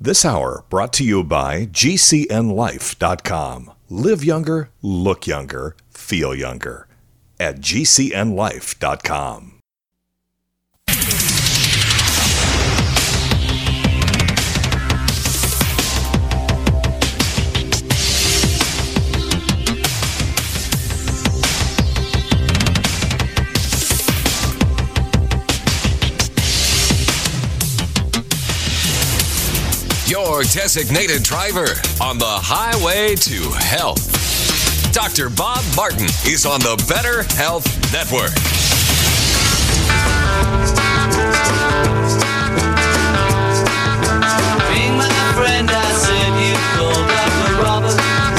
This hour brought to you by GCNLife.com. Live younger, look younger, feel younger at GCNLife.com. Your designated driver on the highway to health. Dr. Bob Martin is on the Better Health Network. Being my friend, I said you called Dr. Robert.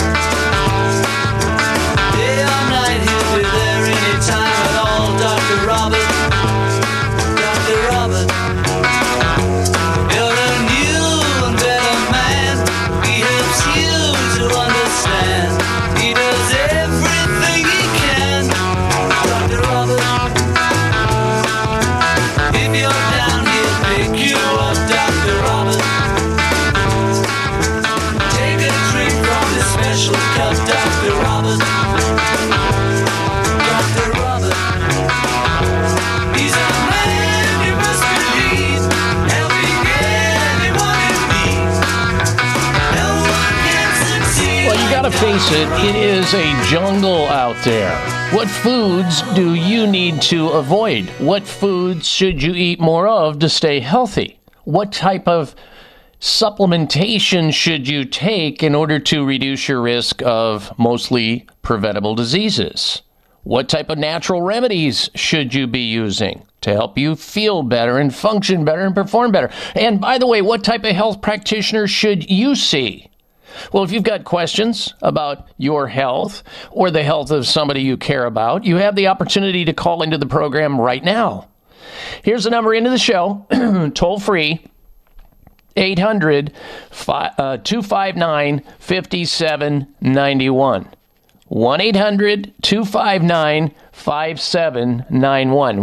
Day or night, he'll be there anytime at all. Dr. Robert, Dr. Robert. You're a new and better man. He helps you to understand. He does everything he can. Dr. Robert. If you're down, he'll pick you up. Dr. Robert. Take a drink from this special cup. Dr. Robert. Dr. Robert. He's a man you must believe. Helping anyone in need. No one can succeed. Well, you gotta face it, it is a jungle out there. What foods do you need to avoid? What foods should you eat more of to stay healthy? What type of supplementation should you take in order to reduce your risk of mostly preventable diseases? What type of natural remedies should you be using to help you feel better and function better and perform better? And by the way, what type of health practitioner should you see? Well, if you've got questions about your health or the health of somebody you care about, you have the opportunity to call into the program right now. Here's the number into the show, toll free, 800-259-5791. 1-800-259-5791.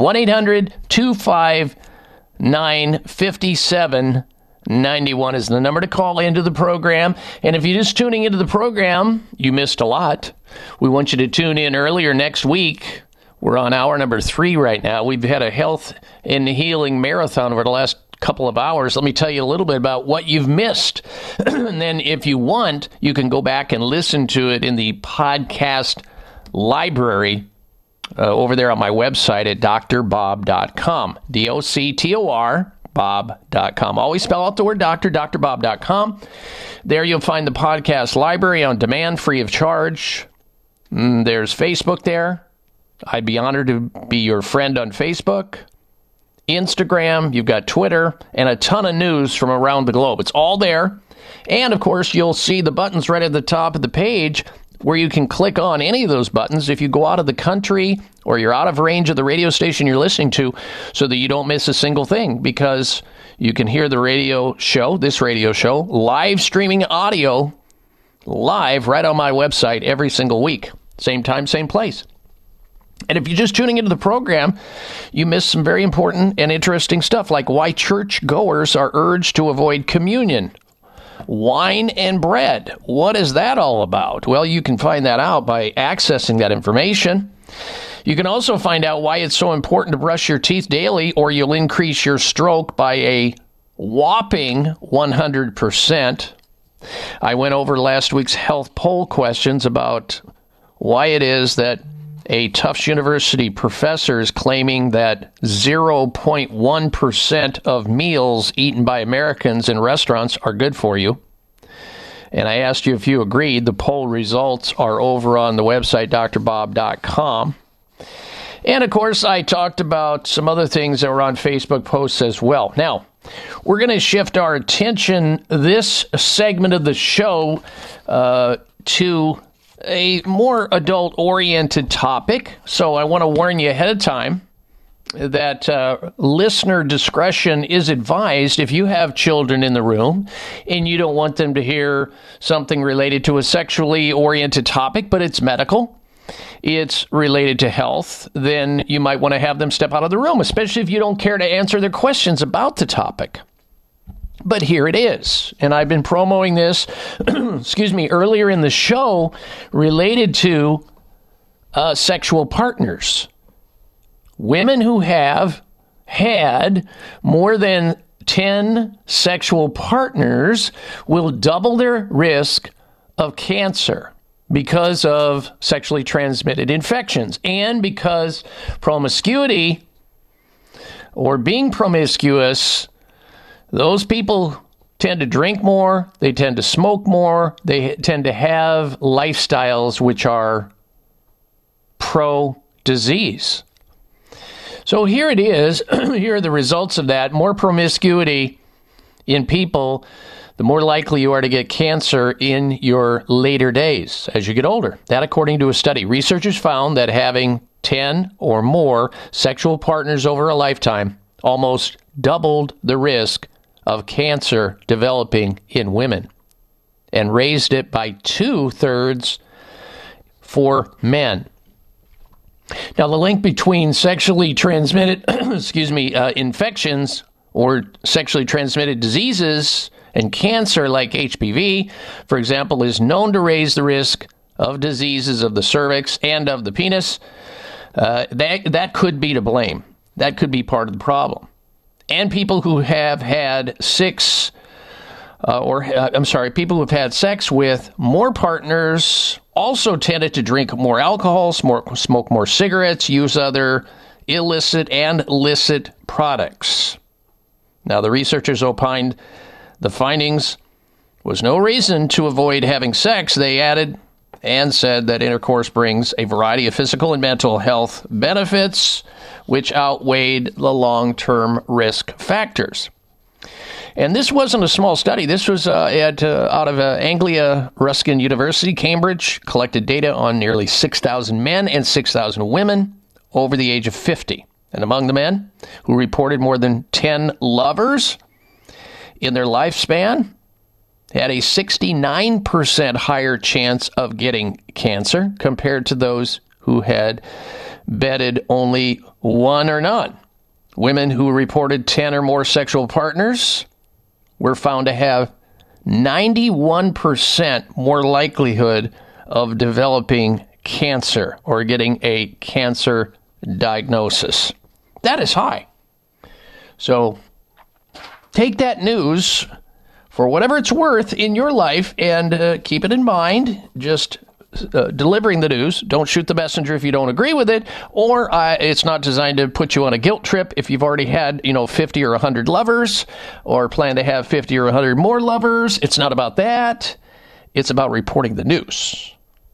1-800-259-5791 is the number to call into the program. And if you're just tuning into the program, you missed a lot. We want you to tune in earlier next week. We're on hour number 3 right now. We've had a health and healing marathon over the last couple of hours. Let me tell you a little bit about what you've missed. And then if you want, you can go back and listen to it in the podcast library over there on my website at drbob.com. DOCTOR, bob.com. Always spell out the word doctor, drbob.com. There you'll find the podcast library on demand, free of charge. There's Facebook there. I'd be honored to be your friend on Facebook. Instagram, you've got Twitter, and a ton of news from around the globe. It's all there. And, of course, you'll see the buttons right at the top of the page where you can click on any of those buttons if you go out of the country or you're out of range of the radio station you're listening to, so that you don't miss a single thing, because you can hear the radio show, this radio show, live streaming audio live right on my website every single week. Same time, same place. And if you're just tuning into the program, you miss some very important and interesting stuff, like why church goers are urged to avoid communion. Wine and bread. What is that all about? Well, you can find that out by accessing that information. You can also find out why it's so important to brush your teeth daily, or you'll increase your stroke by a whopping 100%. I went over last week's health poll questions about why it is that a Tufts University professor is claiming that 0.1% of meals eaten by Americans in restaurants are good for you. And I asked you if you agreed. The poll results are over on the website, drbob.com. And, of course, I talked about some other things that were on Facebook posts as well. Now, we're going to shift our attention this segment of the show to a more adult-oriented topic. So I want to warn you ahead of time that listener discretion is advised if you have children in the room and you don't want them to hear something related to a sexually oriented topic, but it's medical, it's related to health, then you might want to have them step out of the room, especially if you don't care to answer their questions about the topic. But here it is. And I've been promoting this, earlier in the show related to sexual partners. Women who have had more than 10 sexual partners will double their risk of cancer because of sexually transmitted infections and because promiscuity or being promiscuous, those people tend to drink more, they tend to smoke more, they tend to have lifestyles which are pro-disease. So here it is. Here are the results of that. More promiscuity in people, the more likely you are to get cancer in your later days as you get older. That according to a study. Researchers found that having 10 or more sexual partners over a lifetime almost doubled the risk of cancer developing in women and raised it by 2/3 for men. Now, the link between sexually transmitted, infections or sexually transmitted diseases and cancer like HPV, for example, is known to raise the risk of diseases of the cervix and of the penis. That could be to blame. That could be part of the problem. And people who have had people who have had sex with more partners also tended to drink more alcohol, smoke more cigarettes, use other illicit and licit products. Now, the researchers opined the findings was no reason to avoid having sex. They added and said that intercourse brings a variety of physical and mental health benefits, which outweighed the long-term risk factors. And this wasn't a small study. This was out of Anglia Ruskin University, Cambridge, collected data on nearly 6,000 men and 6,000 women over the age of 50. And among the men who reported more than 10 lovers in their lifespan, had a 69% higher chance of getting cancer compared to those who had bedded only one or none. Women who reported 10 or more sexual partners were found to have 91% more likelihood of developing cancer or getting a cancer diagnosis. That is high. So take that news for whatever it's worth in your life and keep it in mind. Just delivering the news. Don't shoot the messenger if you don't agree with it, or it's not designed to put you on a guilt trip if you've already had 50 or 100 lovers or plan to have 50 or 100 more lovers. It's not about that. It's about reporting the news.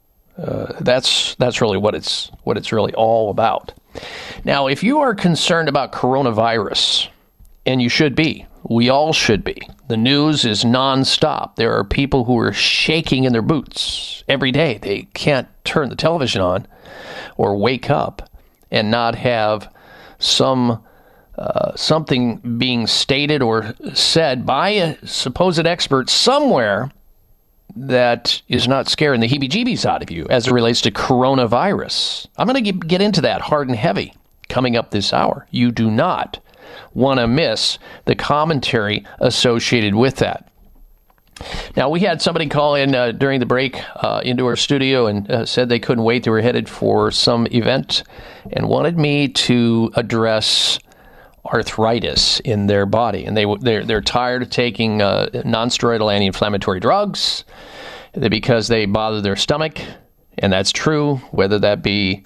That's really what it's really all about. Now, if you are concerned about coronavirus, and you should be, we all should be. The news is nonstop. There are people who are shaking in their boots every day. They can't turn the television on or wake up and not have something being stated or said by a supposed expert somewhere that is not scaring the heebie-jeebies out of you as it relates to coronavirus. I'm going to get into that hard and heavy coming up this hour. You do not want to miss the commentary associated with that. Now, we had somebody call in during the break into our studio and said they couldn't wait. They were headed for some event and wanted me to address arthritis in their body. And they're tired of taking non-steroidal anti-inflammatory drugs because they bother their stomach. And that's true, whether that be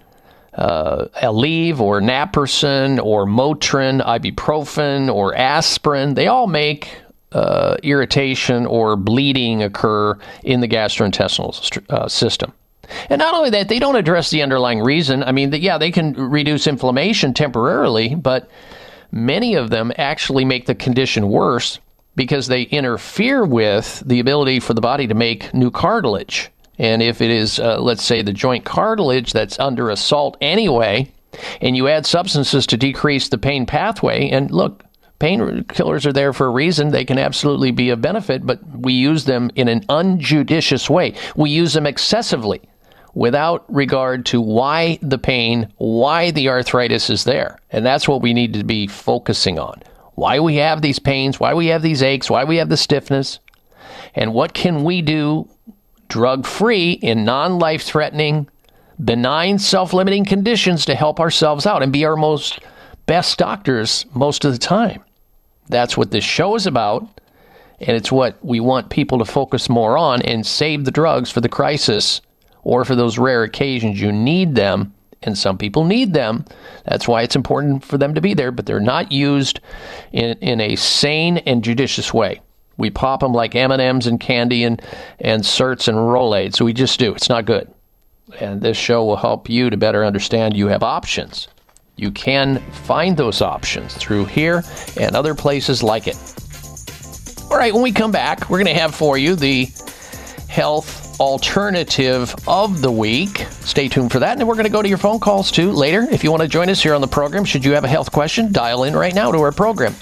Aleve or Naprosyn or Motrin, ibuprofen or aspirin. They all make irritation or bleeding occur in the gastrointestinal system. And not only that, they don't address the underlying reason. I mean, they can reduce inflammation temporarily, but many of them actually make the condition worse because they interfere with the ability for the body to make new cartilage. And if it is, let's say, the joint cartilage that's under assault anyway, and you add substances to decrease the pain pathway, and look, painkillers are there for a reason. They can absolutely be of benefit, but we use them in an unjudicious way. We use them excessively without regard to why the pain, why the arthritis is there. And that's what we need to be focusing on. why we have these pains, why we have these aches, why we have the stiffness, and what can we do drug-free in non-life-threatening, benign, self-limiting conditions to help ourselves out and be our best doctors most of the time. That's what this show is about, and it's what we want people to focus more on and save the drugs for the crisis or for those rare occasions you need them, and some people need them. That's why it's important for them to be there, but they're not used in a sane and judicious way. We pop them like M&Ms and candy and Certs and Rolaids, so we just do. It's not good. And this show will help you to better understand you have options. You can find those options through here and other places like it. All right, when we come back, we're going to have for you the health alternative of the week. Stay tuned for that. And then we're going to go to your phone calls, too, later. If you want to join us here on the program, should you have a health question, dial in right now to our program,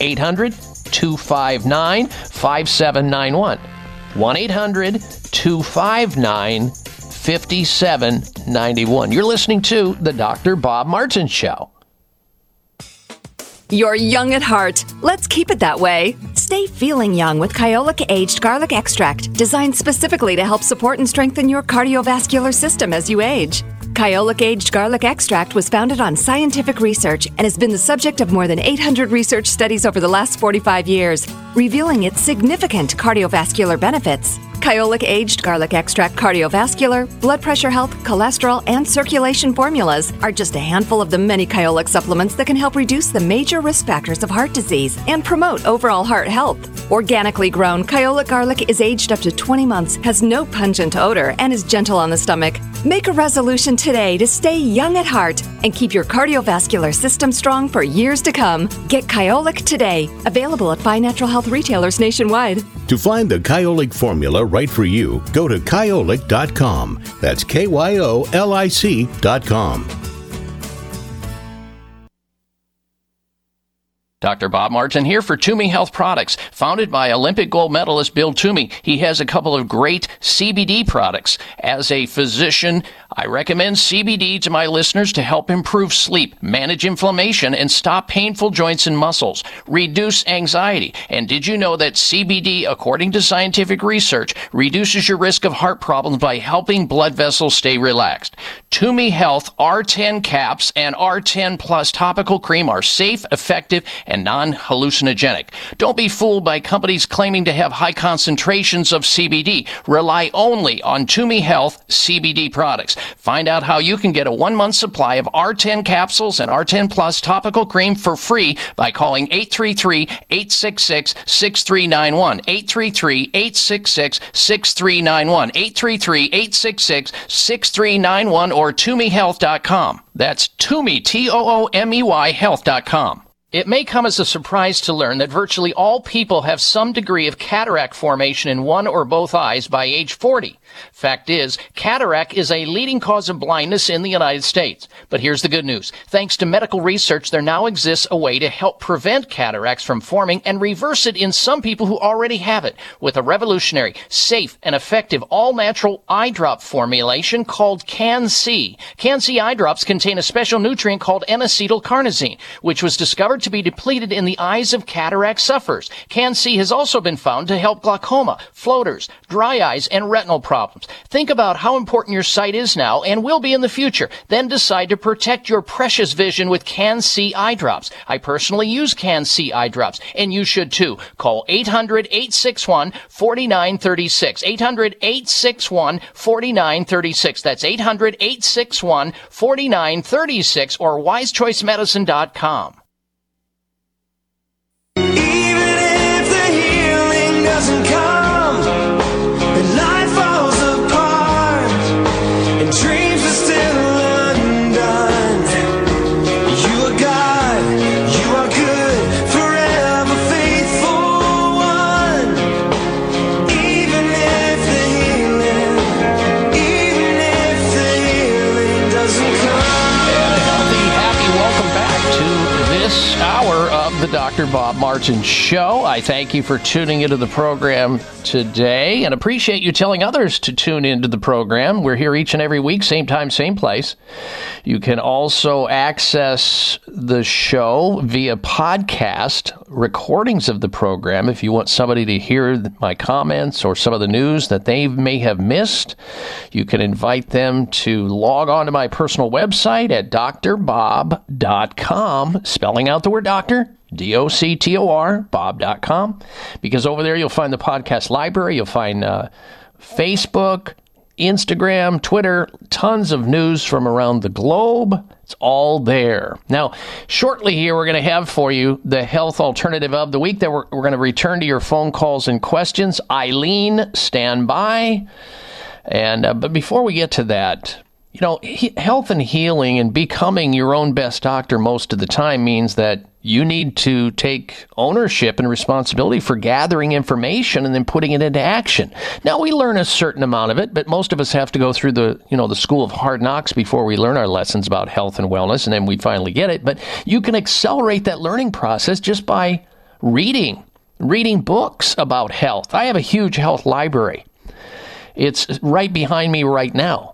800-259-5791. 1-800-259-5791. You're listening to The Dr. Bob Martin Show. You're young at heart. Let's keep it that way. Stay feeling young with Kyolic Aged Garlic Extract, designed specifically to help support and strengthen your cardiovascular system as you age. Kyolic Aged Garlic Extract was founded on scientific research and has been the subject of more than 800 research studies over the last 45 years, revealing its significant cardiovascular benefits. Kyolic Aged Garlic Extract cardiovascular, blood pressure health, cholesterol, and circulation formulas are just a handful of the many Kyolic supplements that can help reduce the major risk factors of heart disease and promote overall heart health. Organically grown, Kyolic garlic is aged up to 20 months, has no pungent odor, and is gentle on the stomach. Make a resolution today to stay young at heart and keep your cardiovascular system strong for years to come. Get Kyolic today. Available at fine natural health retailers nationwide. To find the Kyolic formula right for you, go to Kyolic.com. That's KYOLIC.com. Dr. Bob Martin here for Toomey Health Products. Founded by Olympic gold medalist Bill Toomey, he has a couple of great CBD products. As a physician, I recommend CBD to my listeners to help improve sleep, manage inflammation, and stop painful joints and muscles, reduce anxiety. And did you know that CBD, according to scientific research, reduces your risk of heart problems by helping blood vessels stay relaxed? Toomey Health R10 caps and R10 Plus topical cream are safe, effective, and non-hallucinogenic. Don't be fooled by companies claiming to have high concentrations of CBD. Rely only on Toomey Health CBD products. Find out how you can get a 1-month supply of R10 capsules and R10 Plus topical cream for free by calling 833-866-6391. 833-866-6391. 833-866-6391 or ToomeyHealth.com. That's Toomey, Toomey Health.com. It may come as a surprise to learn that virtually all people have some degree of cataract formation in one or both eyes by age 40. Fact is, cataract is a leading cause of blindness in the United States. But here's the good news. Thanks to medical research, there now exists a way to help prevent cataracts from forming and reverse it in some people who already have it with a revolutionary, safe, and effective all-natural eye drop formulation called Can-C. Can-C eye drops contain a special nutrient called N-acetylcarnosine, which was discovered to be depleted in the eyes of cataract sufferers. Can-C has also been found to help glaucoma, floaters, dry eyes, and retinal problems. Think about how important your sight is now and will be in the future. Then decide to protect your precious vision with Can-C eye drops. I personally use Can-C eye drops, and you should too. Call 800-861-4936. 800-861-4936. That's 800-861-4936 or wisechoicemedicine.com. Even if the healing doesn't come, and life falls apart, and dreams are still undone, you are God, you are good, forever faithful one. Even if the healing doesn't come. Healthy, happy, welcome back to this Dr. Bob Martin Show. I thank you for tuning into the program today and appreciate you telling others to tune into the program. We're here each and every week, same time, same place. You can also access the show via podcast, recordings of the program. If you want somebody to hear my comments or some of the news that they may have missed, you can invite them to log on to my personal website at drbob.com, spelling out the word doctor, D-O-C-T-O-R, bob.com, because over there you'll find the podcast library, you'll find Facebook, Instagram, Twitter, tons of news from around the globe. It's all there. Now, shortly here, we're going to have for you the health alternative of the week that we're going to return to your phone calls and questions. Eileen, stand by. And but before we get to that, you know, health and healing and becoming your own best doctor most of the time means that you need to take ownership and responsibility for gathering information and then putting it into action. Now, we learn a certain amount of it, but most of us have to go through the school of hard knocks before we learn our lessons about health and wellness, and then we finally get it. But you can accelerate that learning process just by reading books about health. I have a huge health library. It's right behind me right now.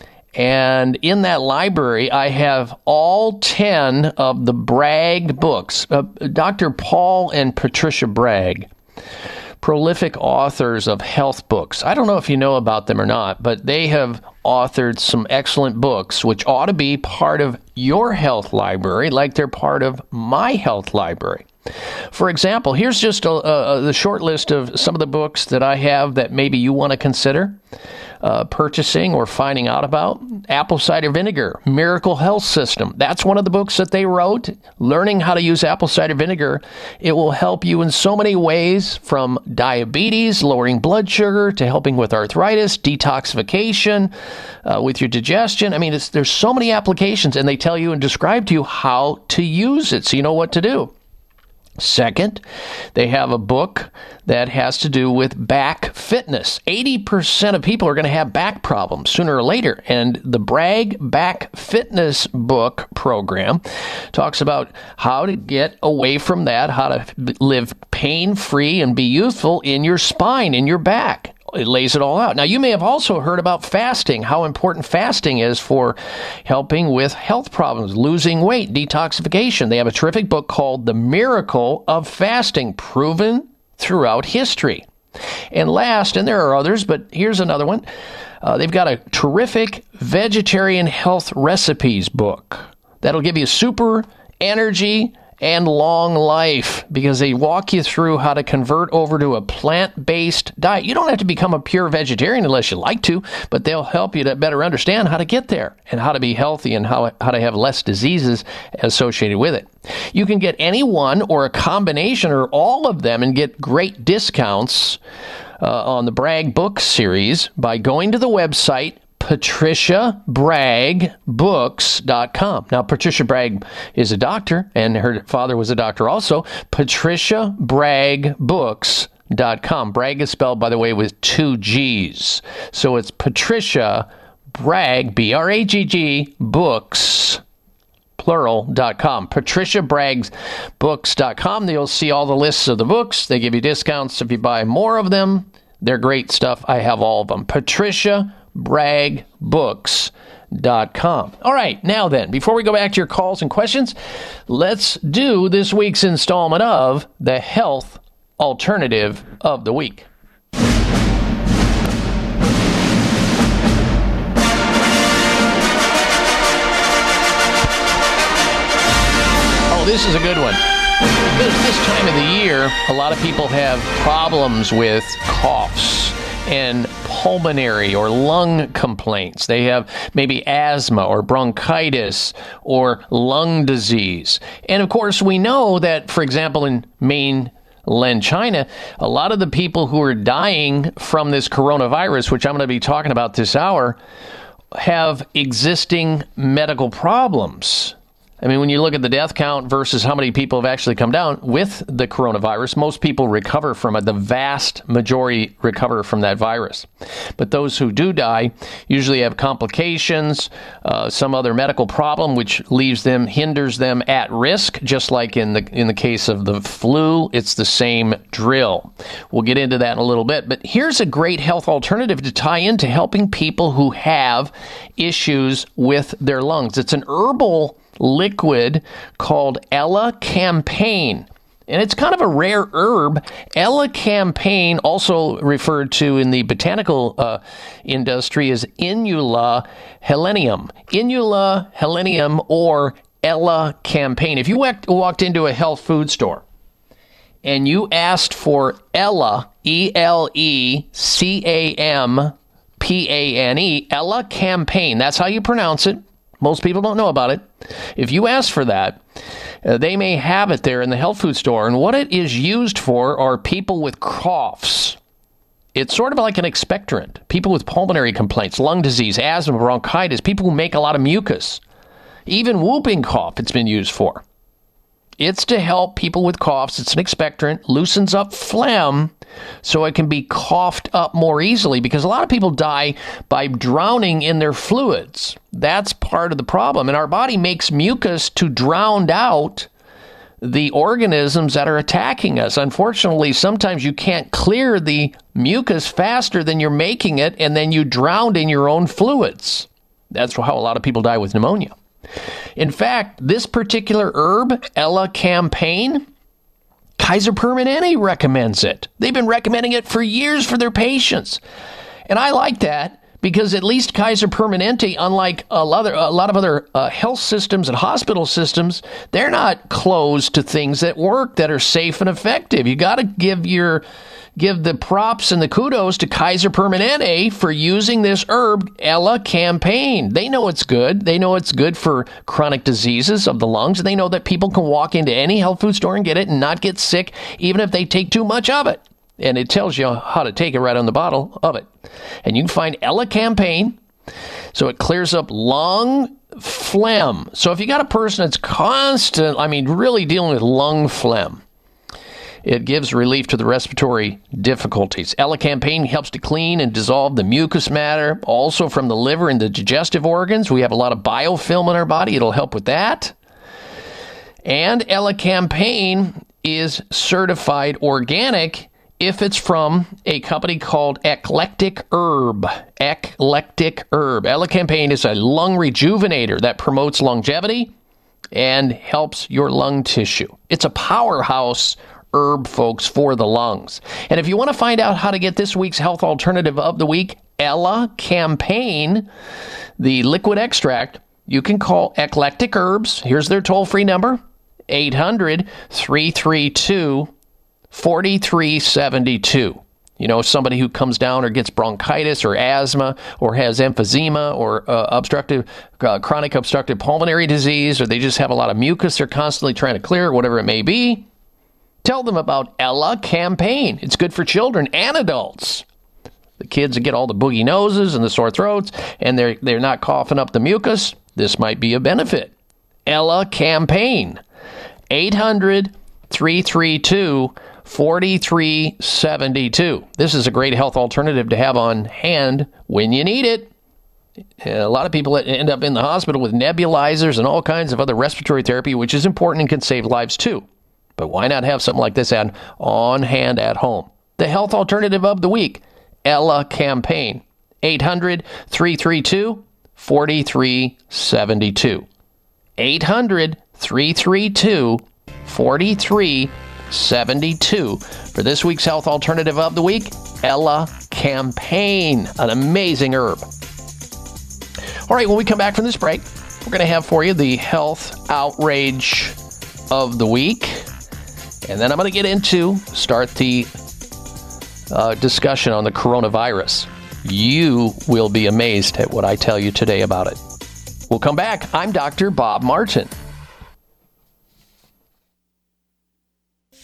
And in that library, I have all 10 of the Bragg books. Dr. Paul and Patricia Bragg, prolific authors of health books. I don't know if you know about them or not, but they have authored some excellent books, which ought to be part of your health library, like they're part of my health library. For example, here's just the short list of some of the books that I have that maybe you want to consider purchasing or finding out about. Apple cider vinegar, Miracle Health System. That's one of the books that they wrote. Learning how to use apple cider vinegar. It will help you in so many ways, from diabetes, lowering blood sugar, to helping with arthritis, detoxification, with your digestion. I mean, there's so many applications, and they tell you and describe to you how to use it so you know what to do. Second, they have a book that has to do with back fitness. 80% of people are going to have back problems sooner or later. And the Bragg Back Fitness book program talks about how to get away from that, how to live pain-free and be youthful in your spine, in your back. It lays it all out. Now, you may have also heard about fasting, how important fasting is for helping with health problems, losing weight, detoxification. They have a terrific book called The Miracle of Fasting, proven throughout history. And last, and there are others, but here's another one. They've got a terrific vegetarian health recipes book that'll give you super energy and long life, because they walk you through how to convert over to a plant-based diet. You don't have to become a pure vegetarian unless you like to, but they'll help you to better understand how to get there and how to be healthy and how to have less diseases associated with it. You can get any one or a combination or all of them and get great discounts on the Bragg book series by going to the website PatriciaBraggBooks.com. Now, Patricia Bragg is a doctor, and her father was a doctor also. PatriciaBraggBooks.com. Bragg is spelled, by the way, with 2 G's. So it's Patricia Bragg, B-R-A-G-G, books, plural.com. PatriciaBraggBooks.com. You'll see all the lists of the books. They give you discounts if you buy more of them. They're great stuff. I have all of them. PatriciaBraggBooks.com. All right, now then, before we go back to your calls and questions, let's do this week's installment of the Health Alternative of the Week. Oh, this is a good one. This time of the year, a lot of people have problems with coughs and pulmonary or lung complaints. They have maybe asthma or bronchitis or lung disease. And of course, we know that, for example, in mainland China, a lot of the people who are dying from this coronavirus, which I'm going to be talking about this hour, have existing medical problems. I mean, when you look at the death count versus how many people have actually come down with the coronavirus, most people recover from it. The vast majority recover from that virus. But those who do die usually have complications, some other medical problem, which hinders them at risk, just like in the case of the flu. It's the same drill. We'll get into that in a little bit. But here's a great health alternative to tie into helping people who have issues with their lungs. It's an herbal liquid called Elecampane. And it's kind of a rare herb. Elecampane, also referred to in the botanical industry as Inula helenium. Inula helenium or Elecampane. If you walked into a health food store and you asked for Ella, Elecampane, Elecampane, that's how you pronounce it. Most people don't know about it. If you ask for that, they may have it there in the health food store. And what it is used for are people with coughs. It's sort of like an expectorant. People with pulmonary complaints, lung disease, asthma, bronchitis, people who make a lot of mucus. Even whooping cough it's been used for. It's to help people with coughs. It's an expectorant, loosens up phlegm so it can be coughed up more easily, because a lot of people die by drowning in their fluids. That's part of the problem. And our body makes mucus to drown out the organisms that are attacking us. Unfortunately, sometimes you can't clear the mucus faster than you're making it, and then you drown in your own fluids. That's how a lot of people die with pneumonia. In fact, this particular herb, Elecampane, Kaiser Permanente recommends it. They've been recommending it for years for their patients. And I like that because at least Kaiser Permanente, unlike a lot of other health systems and hospital systems, they're not closed to things that work, that are safe and effective. You got to give the props and the kudos to Kaiser Permanente for using this herb, Elecampane. They know it's good. They know it's good for chronic diseases of the lungs, and they know that people can walk into any health food store and get it and not get sick, even if they take too much of it. And it tells you how to take it right on the bottle of it. And you can find Elecampane, so it clears up lung phlegm. So if you got a person that's really dealing with lung phlegm, it gives relief to the respiratory difficulties. Elecampane helps to clean and dissolve the mucus matter, also from the liver and the digestive organs. We have a lot of biofilm in our body. It'll help with that. And Elecampane is certified organic if it's from a company called Eclectic Herb. Eclectic Herb. Elecampane is a lung rejuvenator that promotes longevity and helps your lung tissue. It's a powerhouse herb, folks, for the lungs. And if you want to find out how to get this week's health alternative of the week, Elecampane, the liquid extract, you can call Eclectic Herbs. Here's their toll-free number, 800-332-4372. You know, somebody who comes down or gets bronchitis or asthma or has emphysema or chronic obstructive pulmonary disease, or they just have a lot of mucus they're constantly trying to clear, whatever it may be. Tell them about Elecampane. It's good for children and adults. The kids that get all the boogie noses and the sore throats, and they're not coughing up the mucus. This might be a benefit. Elecampane. 800-332-4372. This is a great health alternative to have on hand when you need it. A lot of people end up in the hospital with nebulizers and all kinds of other respiratory therapy, which is important and can save lives too. But why not have something like this on hand at home? The health alternative of the week, Elecampane. 800-332-4372. 800-332-4372 for this week's health alternative of the week, Elecampane, an amazing herb. All right, when we come back from this break, we're going to have for you the health outrage of the week. And then I'm going to start the discussion on the coronavirus. You will be amazed at what I tell you today about it. We'll come back. I'm Dr. Bob Martin.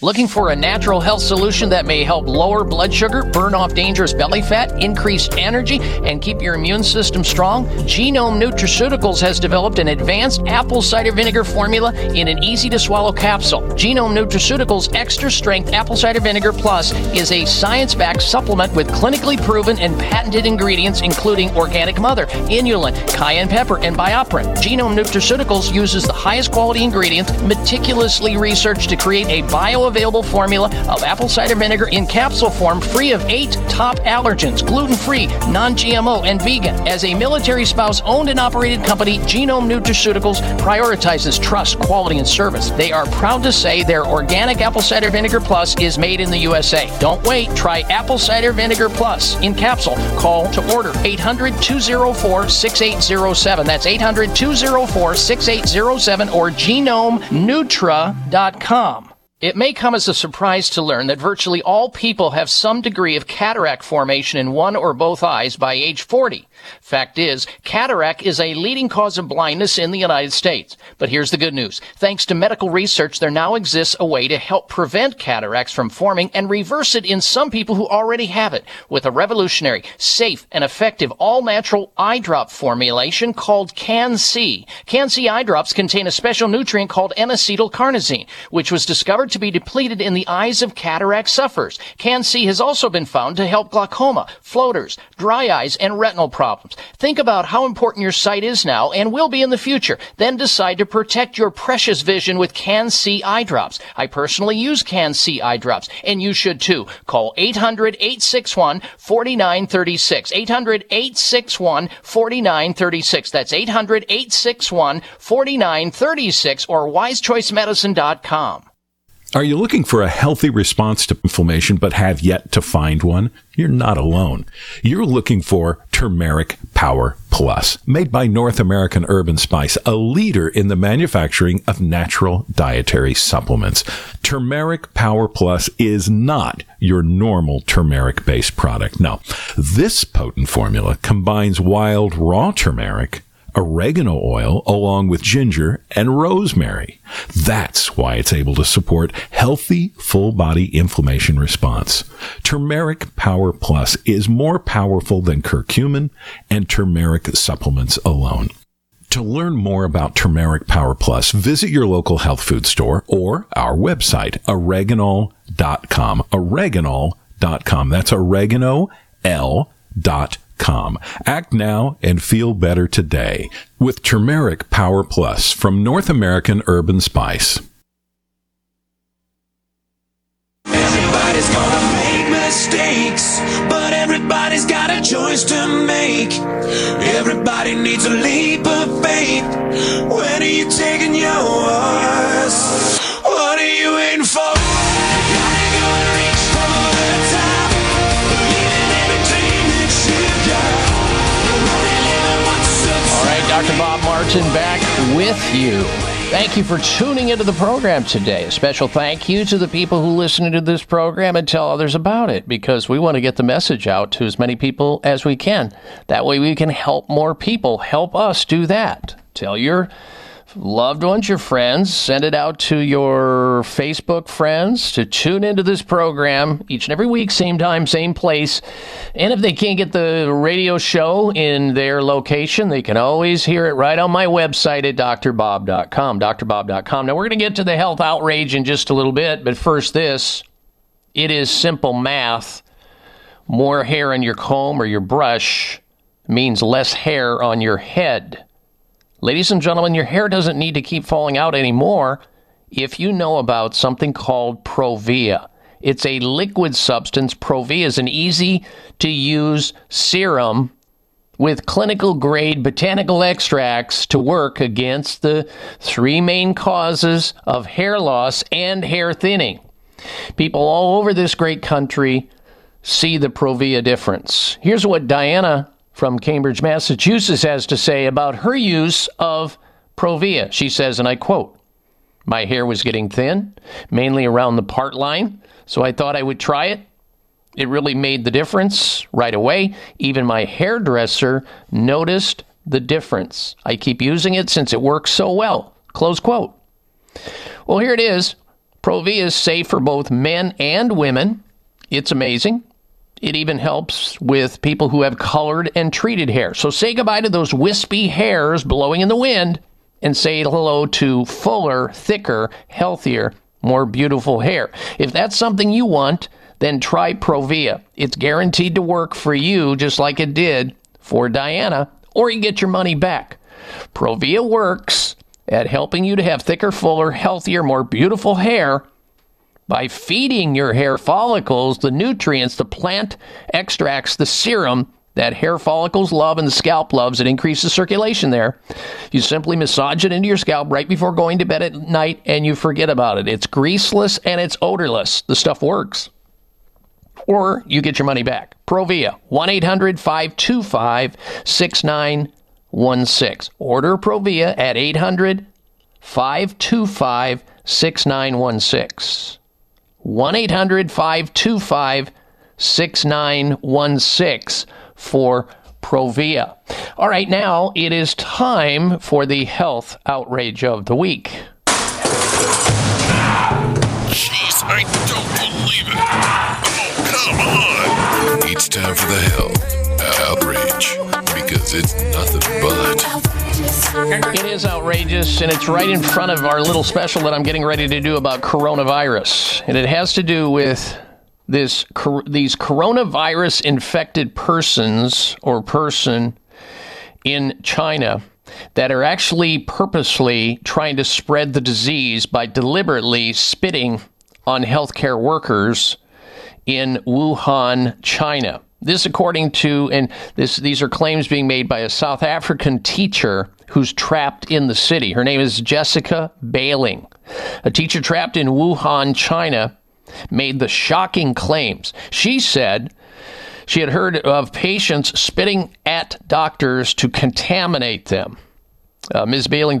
Looking for a natural health solution that may help lower blood sugar, burn off dangerous belly fat, increase energy, and keep your immune system strong? Genome Nutraceuticals has developed an advanced apple cider vinegar formula in an easy-to-swallow capsule. Genome Nutraceuticals Extra Strength Apple Cider Vinegar Plus is a science-backed supplement with clinically proven and patented ingredients including organic mother, inulin, cayenne pepper, and BioPerine. Genome Nutraceuticals uses the highest quality ingredients meticulously researched to create a bioavailable formula of apple cider vinegar in capsule form free of 8 top allergens, gluten-free, non-GMO, and vegan. As a military spouse owned and operated company, Genome Nutraceuticals prioritizes trust, quality, and service. They are proud to say their organic apple cider vinegar plus is made in the USA. Don't wait. Try apple cider vinegar plus in capsule. Call to order 800-204-6807. That's 800-204-6807 or genomenutra.com. It may come as a surprise to learn that virtually all people have some degree of cataract formation in one or both eyes by age 40. Fact is, cataract is a leading cause of blindness in the United States. But here's the good news. Thanks to medical research, there now exists a way to help prevent cataracts from forming and reverse it in some people who already have it with a revolutionary, safe, and effective all-natural eye drop formulation called Can-C. Can-C eye drops contain a special nutrient called N-acetylcarnosine, which was discovered to be depleted in the eyes of cataract sufferers. Can-C has also been found to help glaucoma, floaters, dry eyes, and retinal problems. Think about how important your sight is now and will be in the future. Then decide to protect your precious vision with Can-C eye drops. I personally use Can-C eye drops, and you should too. Call 800-861-4936. 800-861-4936. That's 800-861-4936 or wisechoicemedicine.com. Are you looking for a healthy response to inflammation but have yet to find one? You're not alone. You're looking for Turmeric Power Plus, made by North American Herb & Spice, a leader in the manufacturing of natural dietary supplements. Turmeric Power Plus is not your normal turmeric-based product. No, this potent formula combines wild raw turmeric, oregano oil, along with ginger and rosemary. That's why it's able to support healthy, full-body inflammation response. Turmeric Power Plus is more powerful than curcumin and turmeric supplements alone. To learn more about Turmeric Power Plus, visit your local health food store or our website, oreganol.com. Oreganol.com. That's oregano.com. Act now and feel better today with Turmeric Power Plus from North American Herb & Spice. Everybody's gonna make mistakes, but everybody's got a choice to make. Everybody needs a leap of faith. When are you taking yours? What are you waiting for? Gotta go and reach for the top. Believe in every dream that you've got. All right, Dr. Bob Martin back with you. Thank you for tuning into the program today. A special thank you to the people who listen to this program and tell others about it, because we want to get the message out to as many people as we can. That way we can help more people. Help us do that. Tell your loved ones, your friends, send it out to your Facebook friends to tune into this program each and every week, same time, same place. And if they can't get the radio show in their location, they can always hear it right on my website at drbob.com, drbob.com. Now, we're going to get to the health outrage in just a little bit, but first this. It is simple math. More hair on your comb or your brush means less hair on your head. Ladies and gentlemen, your hair doesn't need to keep falling out anymore if you know about something called Provia. It's a liquid substance. Provia is an easy-to-use serum with clinical-grade botanical extracts to work against the three main causes of hair loss and hair thinning. People all over this great country see the Provia difference. Here's what Diana from Cambridge, Massachusetts has to say about her use of Provia. She says, and I quote, "My hair was getting thin, mainly around the part line, so I thought I would try it. It really made the difference right away. Even my hairdresser noticed the difference. I keep using it since it works so well." Close quote. Well, here it is. Provia is safe for both men and women. It's amazing. It even helps with people who have colored and treated hair. So say goodbye to those wispy hairs blowing in the wind and say hello to fuller, thicker, healthier, more beautiful hair. If that's something you want, then try Provia. It's guaranteed to work for you just like it did for Diana, or you get your money back. Provia works at helping you to have thicker, fuller, healthier, more beautiful hair by feeding your hair follicles the nutrients, the plant extracts, the serum that hair follicles love and the scalp loves. It increases circulation there. You simply massage it into your scalp right before going to bed at night, and you forget about it. It's greaseless and it's odorless. The stuff works. Or you get your money back. Provia, 1-800-525-6916. Order Provia at 800-525-6916. 1-800-525-6916 for Provia. All right, now it is time for the health outrage of the week. Jeez, I don't believe it. Oh, come on. It's time for the health outrage, because it's nothing but. It is outrageous, and it's right in front of our little special that I'm getting ready to do about coronavirus. And it has to do with these coronavirus-infected persons or person in China that are actually purposely trying to spread the disease by deliberately spitting on healthcare workers in Wuhan, China. This according to, and these are claims being made by a South African teacher who's trapped in the city. Her name is Jessica Bailing. A teacher trapped in Wuhan, China, made the shocking claims. She said she had heard of patients spitting at doctors to contaminate them. Ms. Bailing,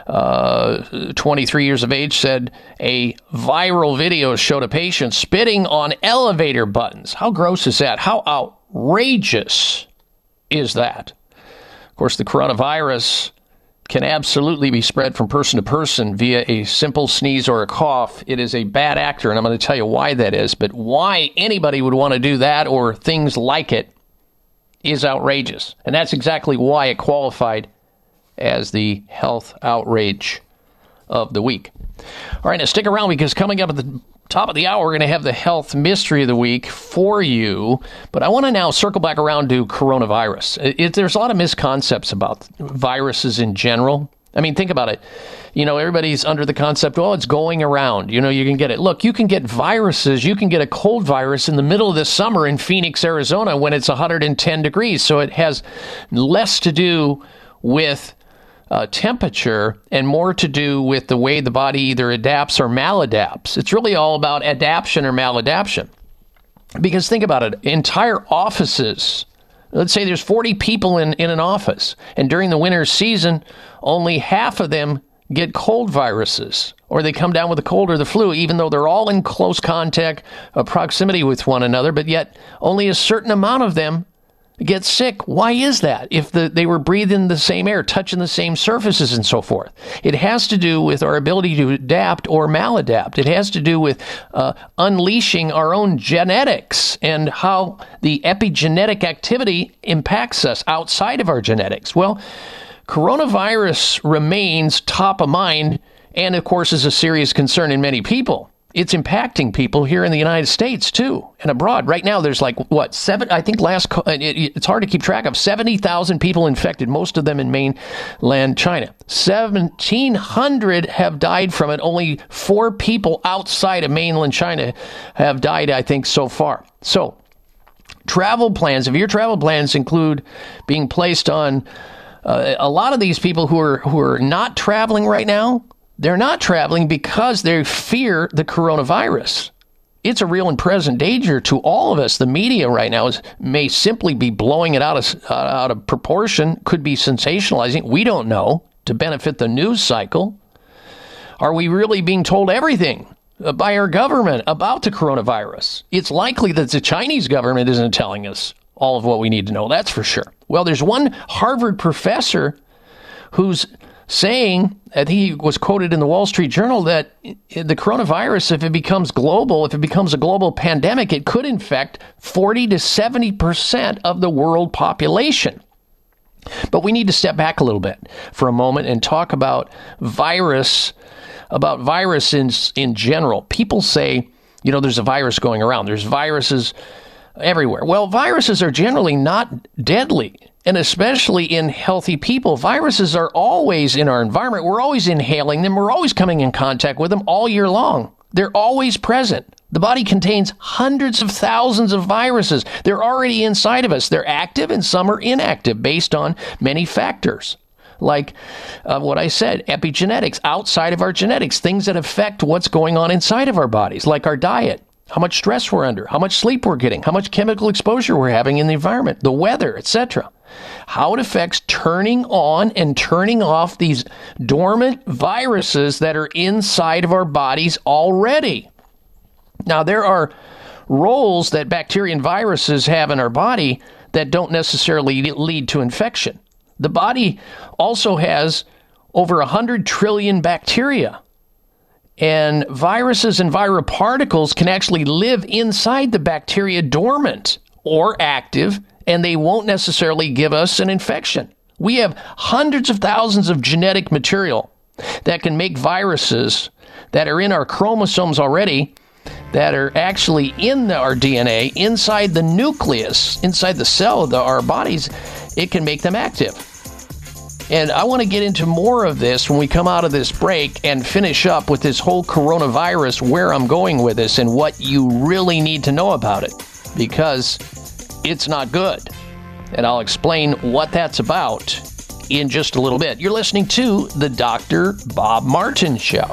23 years of age, said a viral video showed a patient spitting on elevator buttons. How gross is that? How outrageous is that? Of course, the coronavirus can absolutely be spread from person to person via a simple sneeze or a cough. It is a bad actor, and I'm going to tell you why that is. But why anybody would want to do that or things like it is outrageous. And that's exactly why it qualified as the health outrage of the week. All right, now stick around, because coming up at the top of the hour, we're going to have the health mystery of the week for you. But I want to now circle back around to coronavirus. There's a lot of misconceptions about viruses in general. I mean, think about it. You know, everybody's under the concept, oh, it's going around. You know, you can get it. Look, you can get viruses. You can get a cold virus in the middle of the summer in Phoenix, Arizona, when it's 110 degrees. So it has less to do with temperature and more to do with the way the body either adapts or maladapts. It's really all about adaptation or maladaptation. Because think about it, entire offices, let's say there's 40 people in an office, and during the winter season, only half of them get cold viruses, or they come down with a cold or the flu, even though they're all in close contact, proximity with one another, but yet only a certain amount of them get sick. Why is that? If they were breathing the same air, touching the same surfaces and so forth. It has to do with our ability to adapt or maladapt. It has to do with unleashing our own genetics and how the epigenetic activity impacts us outside of our genetics. Well, coronavirus remains top of mind and, of course, is a serious concern in many people. It's impacting people here in the United States, too, and abroad. Right now, there's it's hard to keep track of, 70,000 people infected, most of them in mainland China. 1,700 have died from it. Only 4 people outside of mainland China have died, I think, so far. So, travel plans, if your travel plans include being placed on, a lot of these people who are not traveling right now, they're not traveling because they fear the coronavirus. It's a real and present danger to all of us. The media right now may simply be blowing it out of proportion, could be sensationalizing. We don't know, to benefit the news cycle. Are we really being told everything by our government about the coronavirus? It's likely that the Chinese government isn't telling us all of what we need to know, that's for sure. Well, there's one Harvard professor who's saying, I think he was quoted in the Wall Street Journal, that the coronavirus, if it becomes global, if it becomes a global pandemic, it could infect 40 to 70% of the world population. But we need to step back a little bit for a moment and talk about virus in general. People say, there's a virus going around. There's viruses everywhere. Well, viruses are generally not deadly. And especially in healthy people, viruses are always in our environment. We're always inhaling them. We're always coming in contact with them all year long. They're always present. The body contains hundreds of thousands of viruses. They're already inside of us. They're active and some are inactive based on many factors. Like what I said, epigenetics, outside of our genetics, things that affect what's going on inside of our bodies, like our diet, how much stress we're under, how much sleep we're getting, how much chemical exposure we're having in the environment, the weather, etc. How it affects turning on and turning off these dormant viruses that are inside of our bodies already. Now, there are roles that bacteria and viruses have in our body that don't necessarily lead to infection. The body also has over 100 trillion bacteria. And viruses and viral particles can actually live inside the bacteria dormant or active, and they won't necessarily give us an infection. We have hundreds of thousands of genetic material that can make viruses that are in our chromosomes already, that are actually in our DNA, inside the nucleus, inside the cell of our bodies. It can make them active. And I want to get into more of this when we come out of this break and finish up with this whole coronavirus, where I'm going with this and what you really need to know about it, because it's not good. And I'll explain what that's about in just a little bit. You're listening to the Dr. Bob Martin Show.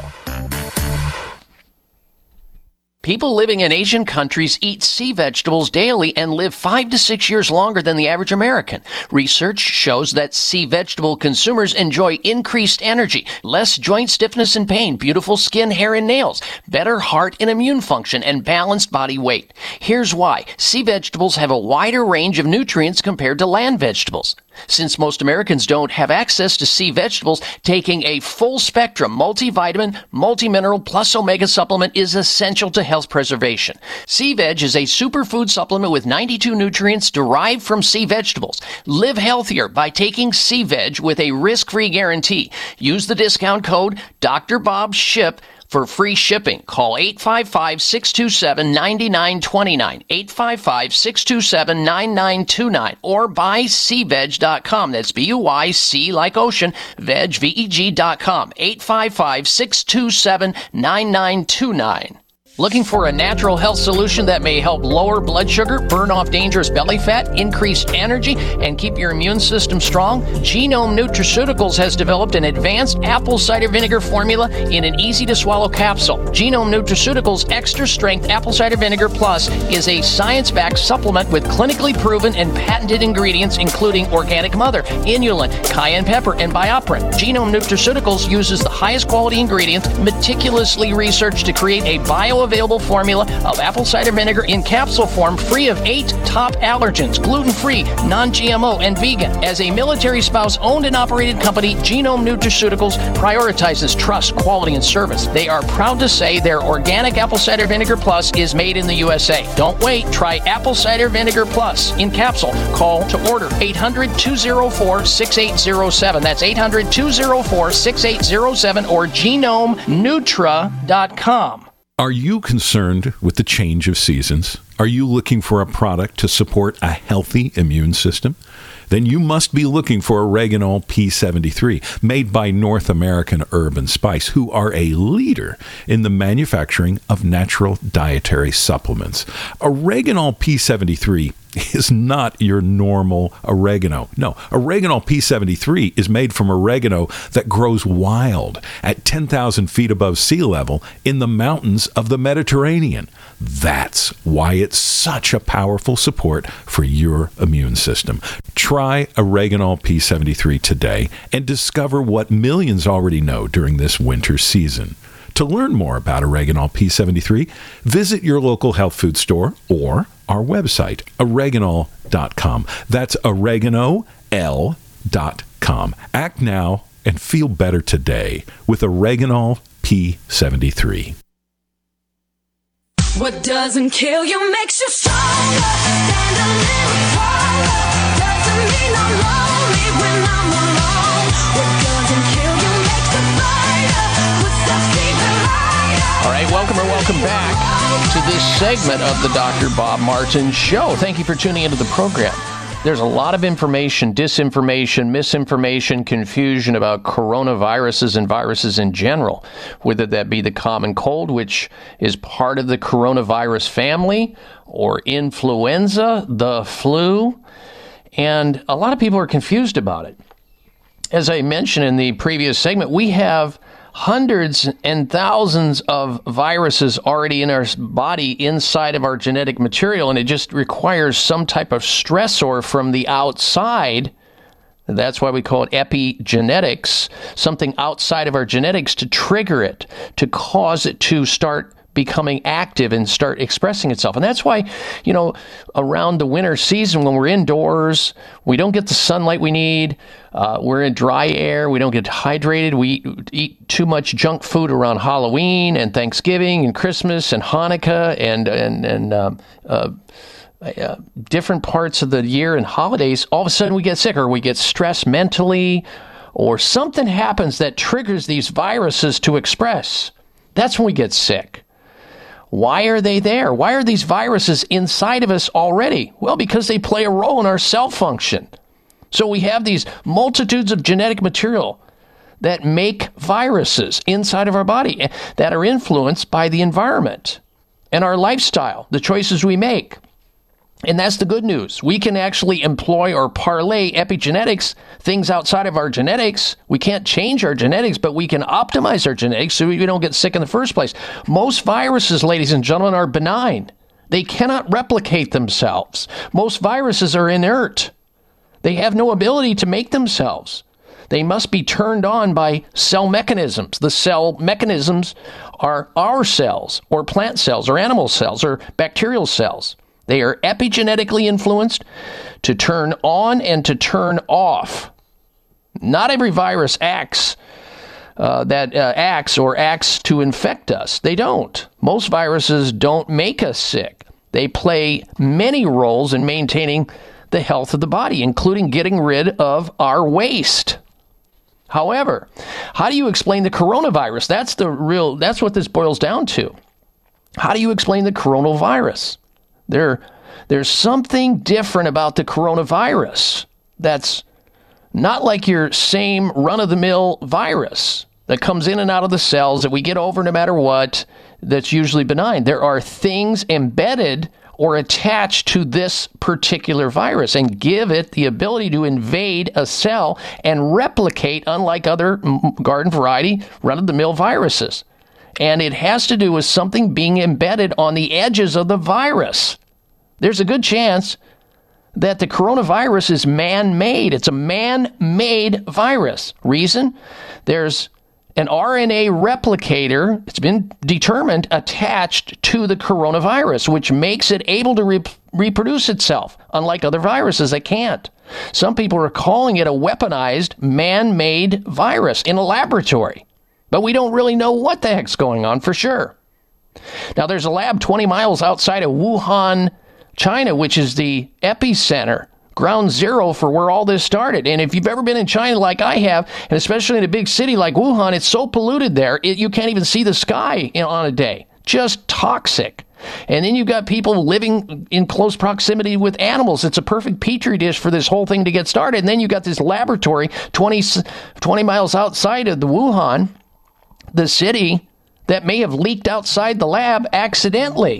People living in Asian countries eat sea vegetables daily and live 5 to 6 years longer than the average American. Research shows that sea vegetable consumers enjoy increased energy, less joint stiffness and pain, beautiful skin, hair, and nails, better heart and immune function, and balanced body weight. Here's why. Sea vegetables have a wider range of nutrients compared to land vegetables. Since most Americans don't have access to sea vegetables, taking a full spectrum multivitamin, multimineral plus omega supplement is essential to health preservation. Sea Veg is a superfood supplement with 92 nutrients derived from sea vegetables. Live healthier by taking Sea Veg with a risk-free guarantee. Use the discount code DRBOBSHIP for free shipping. Call 855-627-9929, 855-627-9929, or buyseaveg.com. That's B-U-Y-C like ocean, veg, V-E-G.com, 855-627-9929. Looking for a natural health solution that may help lower blood sugar, burn off dangerous belly fat, increase energy, and keep your immune system strong? Genome Nutraceuticals has developed an advanced apple cider vinegar formula in an easy-to-swallow capsule. Genome Nutraceuticals Extra Strength Apple Cider Vinegar Plus is a science-backed supplement with clinically proven and patented ingredients, including organic mother, inulin, cayenne pepper, and BioPerine. Genome Nutraceuticals uses the highest quality ingredients, meticulously researched to create a bioavailable formula of apple cider vinegar in capsule form, free of 8 top allergens, gluten-free, non-GMO, and vegan. As a military spouse owned and operated company, Genome Nutraceuticals prioritizes trust, quality, and service. They are proud to say their organic apple cider vinegar plus is made in the USA. Don't wait. Try apple cider vinegar plus in capsule. Call to order 800-204-6807. That's 800-204-6807 or genomenutra.com. Are you concerned with the change of seasons? Are you looking for a product to support a healthy immune system? Then you must be looking for Oreganol P73, made by North American Herb & Spice, who are a leader in the manufacturing of natural dietary supplements. Oreganol P73 is not your normal oregano. No, Oreganol P73 is made from oregano that grows wild at 10,000 feet above sea level in the mountains of the Mediterranean. That's why it's such a powerful support for your immune system. Try Oreganol P73 today and discover what millions already know during this winter season. To learn more about Oreganol P73, visit your local health food store or our website, oreganol.com. That's oregano.l.com. Act now, and feel better today with Oreganol P73. What doesn't kill you makes you stronger. Stand a little taller. Doesn't mean I'm lonely when I'm alone. What doesn't kill you makes the fighter. Footsteps even lighter. All right, welcome back to this segment of the Dr. Bob Martin Show. Thank you for tuning into the program. There's a lot of information, disinformation, misinformation, confusion about coronaviruses and viruses in general, whether that be the common cold, which is part of the coronavirus family, or influenza, the flu, and a lot of people are confused about it. As I mentioned in the previous segment, we have hundreds and thousands of viruses already in our body inside of our genetic material, and it just requires some type of stressor from the outside. That's why we call it epigenetics, something outside of our genetics to trigger it, to cause it to start becoming active and start expressing itself. And that's why, around the winter season, when we're indoors, we don't get the sunlight we need. We're in dry air. We don't get hydrated. We eat too much junk food around Halloween and Thanksgiving and Christmas and Hanukkah and different parts of the year and holidays. All of a sudden we get sick, or we get stressed mentally, or something happens that triggers these viruses to express. That's when we get sick. Why are they there? Why are these viruses inside of us already? Well, because they play a role in our cell function. So we have these multitudes of genetic material that make viruses inside of our body that are influenced by the environment and our lifestyle, the choices we make. And that's the good news. We can actually employ or parlay epigenetics, things outside of our genetics. We can't change our genetics, but we can optimize our genetics so we don't get sick in the first place. Most viruses, ladies and gentlemen, are benign. They cannot replicate themselves. Most viruses are inert. They have no ability to make themselves. They must be turned on by cell mechanisms. The cell mechanisms are our cells, or plant cells, or animal cells, or bacterial cells. They are epigenetically influenced to turn on and to turn off. Not every virus acts to infect us. They don't. Most viruses don't make us sick. They play many roles in maintaining the health of the body, including getting rid of our waste. However, how do you explain the coronavirus? That's what this boils down to. How do you explain the coronavirus? There's something different about the coronavirus that's not like your same run-of-the-mill virus that comes in and out of the cells that we get over no matter what, that's usually benign. There are things embedded or attached to this particular virus and give it the ability to invade a cell and replicate, unlike other garden variety run-of-the-mill viruses. And it has to do with something being embedded on the edges of the virus. There's a good chance that the coronavirus is man-made. It's a man-made virus. Reason? There's an RNA replicator, it's been determined, attached to the coronavirus, which makes it able to reproduce itself, unlike other viruses that can't. Some people are calling it a weaponized, man-made virus in a laboratory. But we don't really know what the heck's going on for sure. Now, there's a lab 20 miles outside of Wuhan, China, which is the epicenter, ground zero for where all this started. And if you've ever been in China like I have, and especially in a big city like Wuhan, it's so polluted there, you can't even see the sky on a day. Just toxic. And then you've got people living in close proximity with animals. It's a perfect petri dish for this whole thing to get started. And then you've got this laboratory 20 miles outside of the Wuhan, the city, that may have leaked outside the lab accidentally.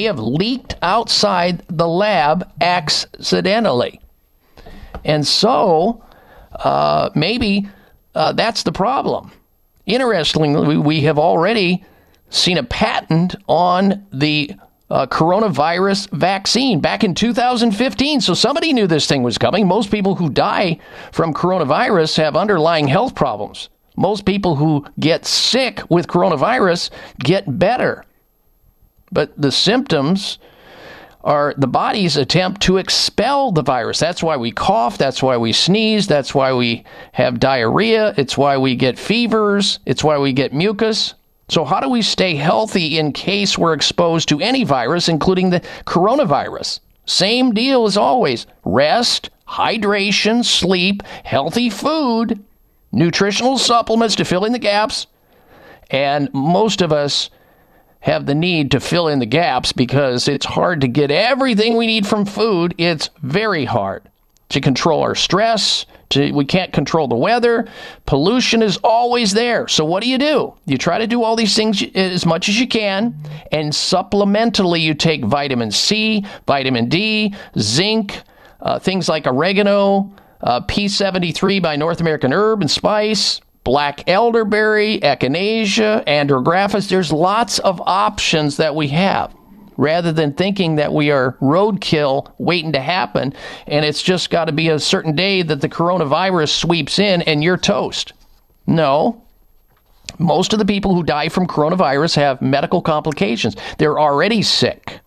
And so, maybe that's the problem. Interestingly, we have already seen a patent on the coronavirus vaccine back in 2015. So somebody knew this thing was coming. Most people who die from coronavirus have underlying health problems. Most people who get sick with coronavirus get better. But the symptoms are the body's attempt to expel the virus. That's why we cough. That's why we sneeze. That's why we have diarrhea. It's why we get fevers. It's why we get mucus. So how do we stay healthy in case we're exposed to any virus, including the coronavirus? Same deal as always. Rest, hydration, sleep, healthy food, nutritional supplements to fill in the gaps. And most of us have the need to fill in the gaps because it's hard to get everything we need from food. It's very hard to control our stress. We can't control the weather. Pollution is always there. So what do? You try to do all these things as much as you can, and supplementally you take vitamin C, vitamin D, zinc, things like oregano, P73 by North American Herb and Spice, black elderberry, echinacea, andrographis. There's lots of options that we have, rather than thinking that we are roadkill waiting to happen, and it's just got to be a certain day that the coronavirus sweeps in and you're toast. No. Most of the people who die from coronavirus have medical complications. They're already sick.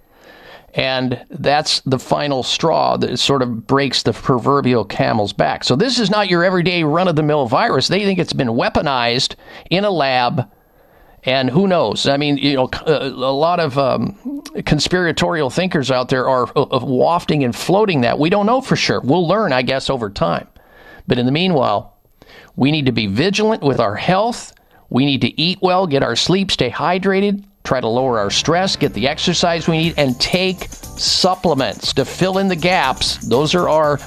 And that's the final straw that sort of breaks the proverbial camel's back. So this is not your everyday run-of-the-mill virus. They think it's been weaponized in a lab, and who knows? I mean, a lot of conspiratorial thinkers out there are wafting and floating that. We don't know for sure. We'll learn, I guess, over time. But in the meanwhile, we need to be vigilant with our health. We need to eat well, get our sleep, stay hydrated, try to lower our stress, get the exercise we need, and take supplements to fill in the gaps. Those are our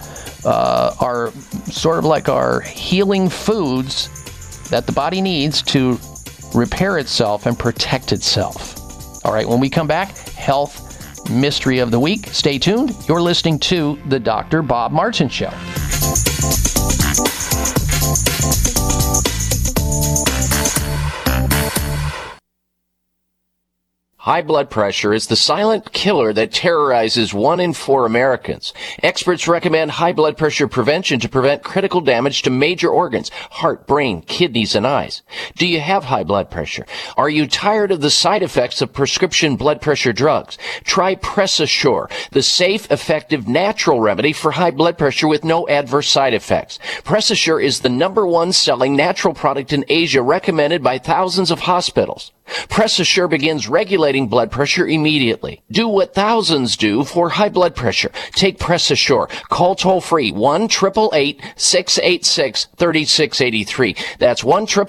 sort of like our healing foods that the body needs to repair itself and protect itself. All right, when we come back, health mystery of the week. Stay tuned. You're listening to The Dr. Bob Martin Show. High blood pressure is the silent killer that terrorizes 1 in 4 Americans. Experts recommend high blood pressure prevention to prevent critical damage to major organs, heart, brain, kidneys, and eyes. Do you have high blood pressure? Are you tired of the side effects of prescription blood pressure drugs? Try PressAssure, the safe, effective, natural remedy for high blood pressure with no adverse side effects. PressAssure is the #1 selling natural product in Asia, recommended by thousands of hospitals. PressAssure begins regulating blood pressure immediately. Do what thousands do for high blood pressure. Take PressAssure. Call toll-free 1-888-686-3683. That's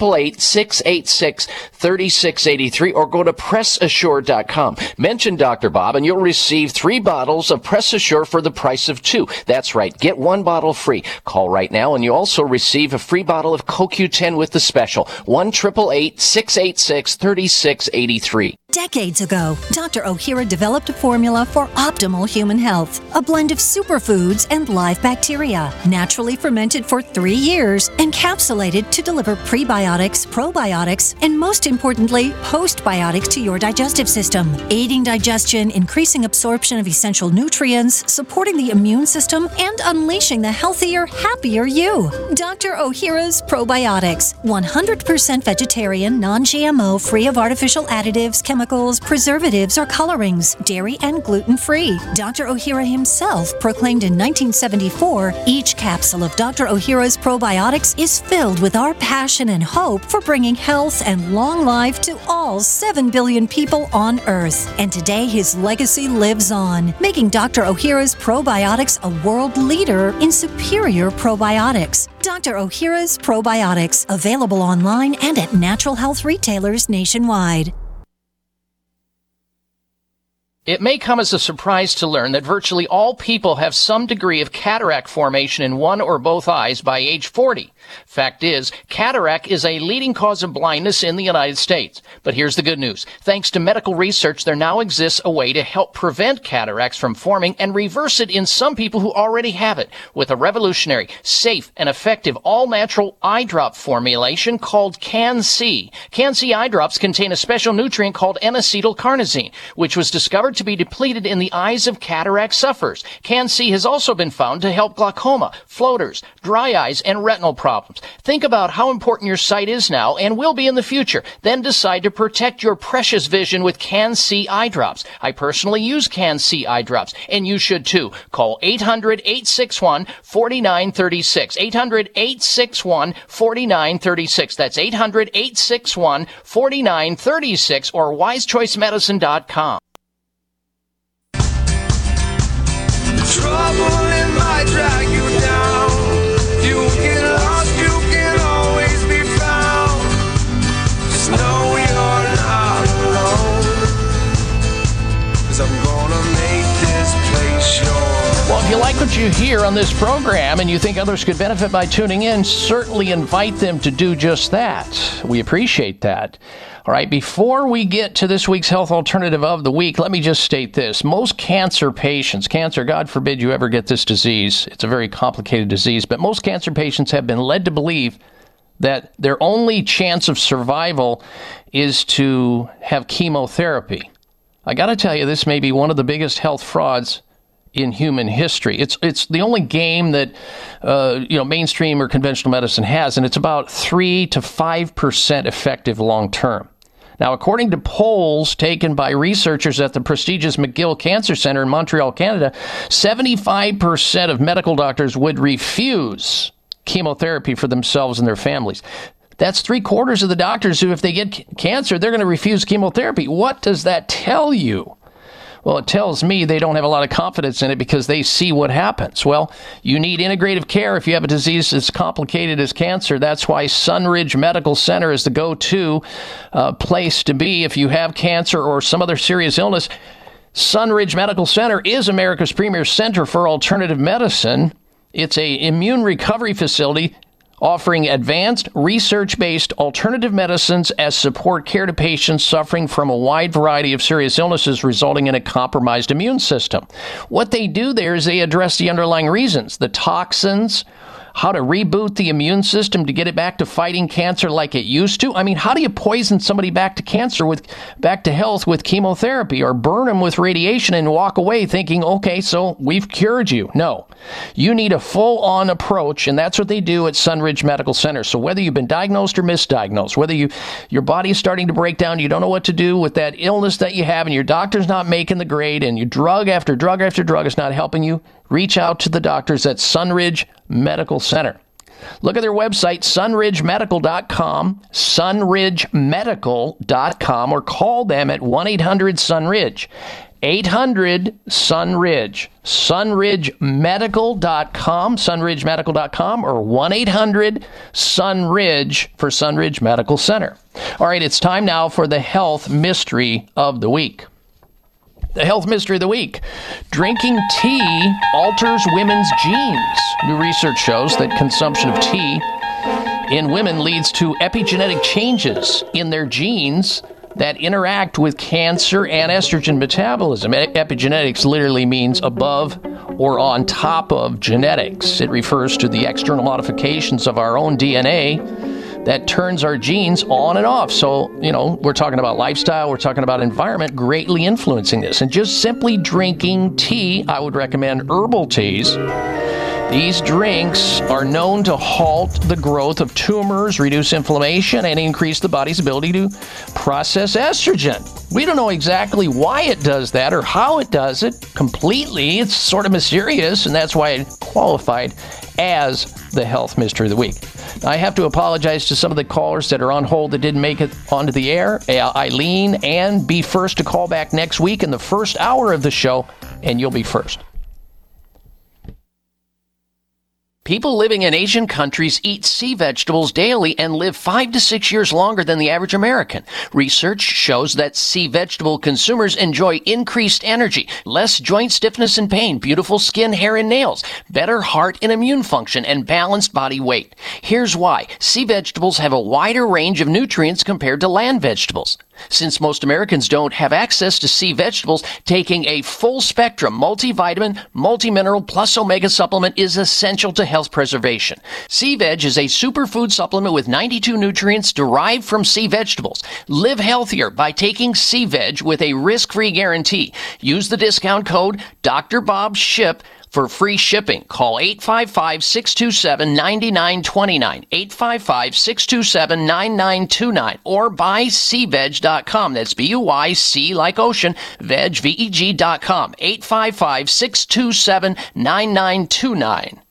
1-888-686-3683, or go to PressAssure.com. Mention Dr. Bob and you'll receive 3 bottles of PressAssure for the price of 2. That's right. Get 1 bottle free. Call right now and you also receive a free bottle of CoQ10 with the special. 1-888-686-3683. Decades ago, Dr. Ohhira developed a formula for optimal human health, a blend of superfoods and live bacteria, naturally fermented for 3 years, encapsulated to deliver prebiotics, probiotics, and most importantly, postbiotics to your digestive system, aiding digestion, increasing absorption of essential nutrients, supporting the immune system, and unleashing the healthier, happier you. Dr. Ohhira's Probiotics, 100% vegetarian, non-GMO, free of artificial additives, chemicals, preservatives, or colorings, dairy and gluten-free. Dr. Ohhira himself proclaimed in 1974, each capsule of Dr. Ohhira's Probiotics is filled with our passion and hope for bringing health and long life to all 7 billion people on Earth. And today his legacy lives on, making Dr. Ohhira's Probiotics a world leader in superior probiotics. Dr. Ohhira's Probiotics, available online and at natural health retailers nationwide. It may come as a surprise to learn that virtually all people have some degree of cataract formation in one or both eyes by age 40. Fact is, cataract is a leading cause of blindness in the United States. But here's the good news. Thanks to medical research, there now exists a way to help prevent cataracts from forming and reverse it in some people who already have it with a revolutionary, safe, and effective all-natural eye drop formulation called Can-C. Can-C eye drops contain a special nutrient called N-acetylcarnosine, which was discovered restored to be depleted in the eyes of cataract sufferers. Can-C has also been found to help glaucoma, floaters, dry eyes, and retinal problems. Think about how important your sight is now and will be in the future. Then decide to protect your precious vision with Can-C eye drops. I personally use Can-C eye drops, and you should too. Call 800-861-4936. 800-861-4936. That's 800-861-4936 or wisechoicemedicine.com. Trouble in might drag you down. You get lost, you can always be found. Just know you're not alone. 'Cause I'm gonna make this place yours. Well, if you like what you hear on this program and you think others could benefit by tuning in, certainly invite them to do just that. We appreciate that. All right, before we get to this week's Health Alternative of the Week, let me just state this. Most cancer patients, God forbid you ever get this disease, it's a very complicated disease, but most cancer patients have been led to believe that their only chance of survival is to have chemotherapy. I got to tell you, this may be one of the biggest health frauds in human history. It's the only game that mainstream or conventional medicine has, and it's about 3 to 5% effective long term. Now, according to polls taken by researchers at the prestigious McGill Cancer Center in Montreal, Canada, 75% of medical doctors would refuse chemotherapy for themselves and their families. That's 3/4 of the doctors who, if they get cancer, they're going to refuse chemotherapy. What does that tell you? Well, it tells me they don't have a lot of confidence in it because they see what happens. Well, you need integrative care if you have a disease as complicated as cancer. That's why Sunridge Medical Center is the go-to place to be if you have cancer or some other serious illness. Sunridge Medical Center is America's premier center for alternative medicine. It's an immune recovery facility offering advanced, research-based alternative medicines as support care to patients suffering from a wide variety of serious illnesses resulting in a compromised immune system. What they do there is they address the underlying reasons, the toxins, how to reboot the immune system to get it back to fighting cancer like it used to. I mean, how do you poison somebody back to health with chemotherapy, or burn them with radiation and walk away thinking, okay, so we've cured you? No. You need a full-on approach, and that's what they do at Sunridge Medical Center. So whether you've been diagnosed or misdiagnosed, whether your body is starting to break down, you don't know what to do with that illness that you have, and your doctor's not making the grade, and your drug after drug after drug is not helping you, reach out to the doctors at Sunridge Medical Center. Look at their website, sunridgemedical.com, sunridgemedical.com, or call them at 1-800-SUNRIDGE. 800-SUNRIDGE, sunridgemedical.com, sunridgemedical.com, or 1-800-SUNRIDGE for Sunridge Medical Center. All right, it's time now for the Health Mystery of the Week. The Health Mystery of the Week. Drinking tea alters women's genes. New research shows that consumption of tea in women leads to epigenetic changes in their genes that interact with cancer and estrogen metabolism. Epigenetics literally means above or on top of genetics. It refers to the external modifications of our own DNA that turns our genes on and off. So, we're talking about lifestyle, we're talking about environment greatly influencing this. And just simply drinking tea, I would recommend herbal teas. These drinks are known to halt the growth of tumors, reduce inflammation, and increase the body's ability to process estrogen. We don't know exactly why it does that or how it does it completely. It's sort of mysterious, and that's why it qualified as the Health Mystery of the Week. Now, I have to apologize to some of the callers that are on hold that didn't make it onto the air. Eileen, and be first to call back next week in the first hour of the show, and you'll be first. People living in Asian countries eat sea vegetables daily and live 5 to 6 years longer than the average American. Research shows that sea vegetable consumers enjoy increased energy, less joint stiffness and pain, beautiful skin, hair, and nails, better heart and immune function, and balanced body weight. Here's why. Sea vegetables have a wider range of nutrients compared to land vegetables. Since most Americans don't have access to C vegetables, taking a full spectrum multivitamin, multimineral plus omega supplement is essential to health preservation. C Veg is a superfood supplement with 92 nutrients derived from C vegetables. Live healthier by taking C Veg with a risk-free guarantee. Use the discount code Dr. Bob SHIP for free shipping. Call 855-627-9929, 855-627-9929, or buy cveg.com. That's B-U-Y-C like ocean, veg, V-E-G.com, 855-627-9929.